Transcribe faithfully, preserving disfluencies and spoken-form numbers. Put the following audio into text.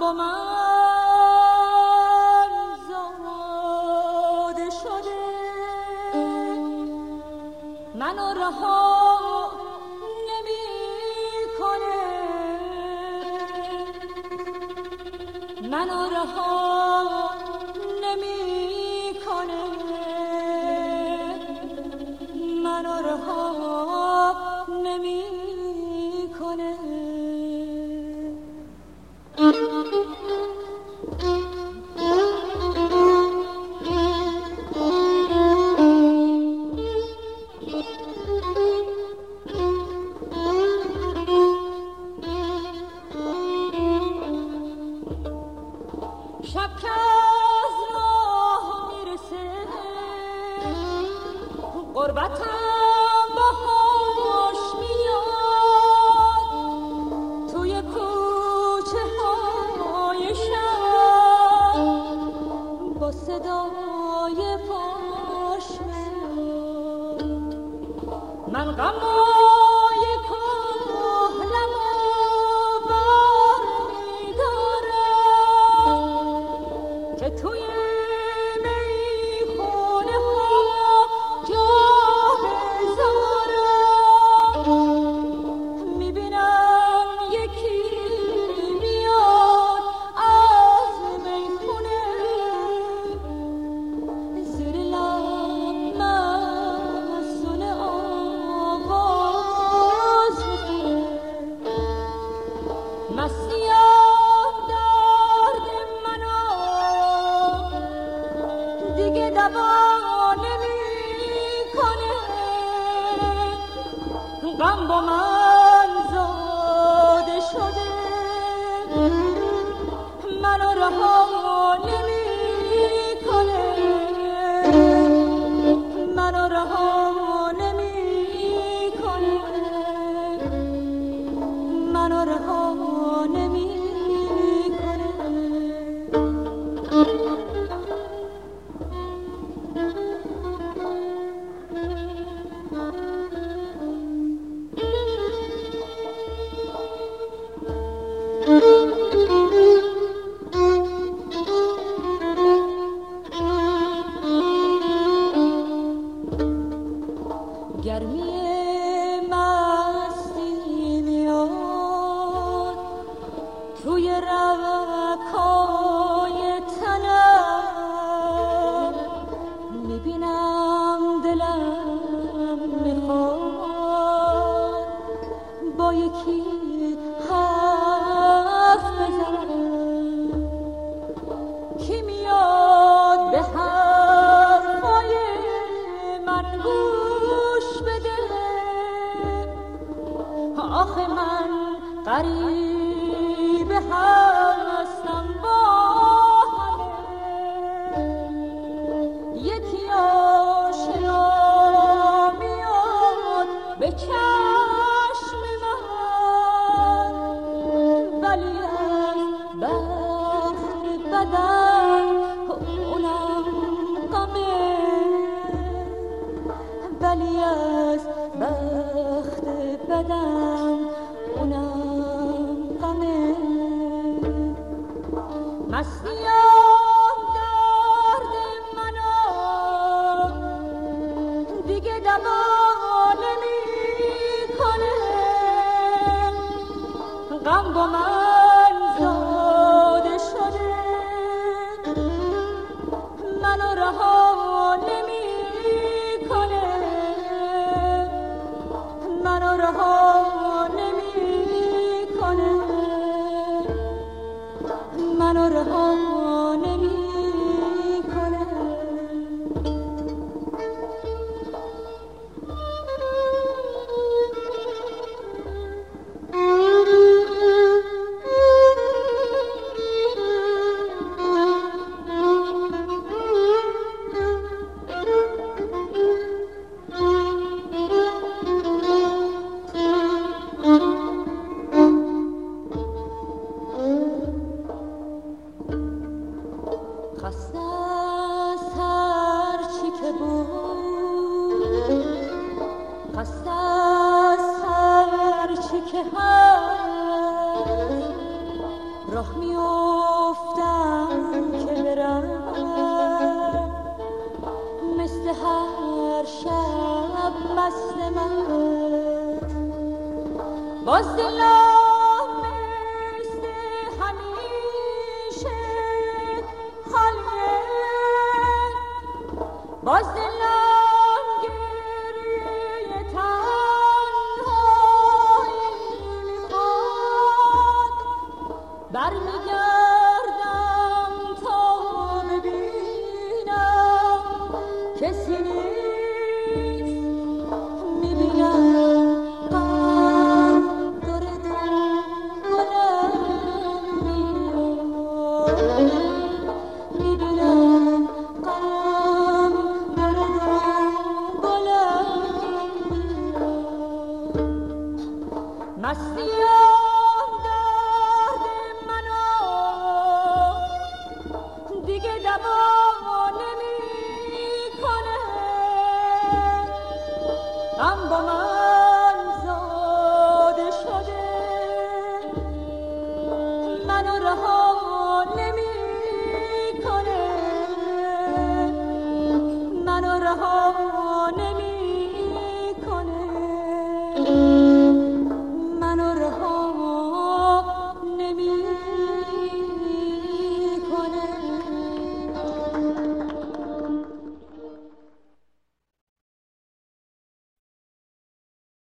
با من زاده شده، منو رها نمیکنه، منو رها نمیکنه، منو رها نمیکنه. شب که از راه میرسه غربتم باهاش میاد، توی کوچه های شب با صدای پاش میاد. من غمای کهنم و بار میدارم که توی میخونه ها جا بذارم. میبینم یکی میاد از میخونه، زیر لب مستون آواز میخونه. مستی از درد منو دیگه دوا نمیکنه، غم با من زاده شده، منو رها نمیکنه، منو رها نمیکنه، منو رها نمیکنه. گرمی مستی میاد توی رگ‌های تنم، میبینم دلم میخواد با یکی حرف بزنم. کی میاد به حرفای من گوش بده؟ آخه من غریب هستم با همه، یکی آشنا میاد به چشم من، ولی از بخت بدن اونم غمه، ولی از بخت بدن اونم غمه. مستی از درد منو دیگه دوا نمیکنه، غم با من زاده شده، منو رها نمیکنه، منو رها نمیکنه، منو رها نمیکنه. خسته از هر چی که بود، خسته از هر چی که هست، راه میاد من باز دلم مثل همیشه خالیه باز دلم گریه تنهایی میخواد برمیگردم تا ببینم کسی نیست میبینم غم داره دنبالم میاد میبینم غم داره دنبالم میاد مستیم درد منو دیگه دوا نمیکنه غم با من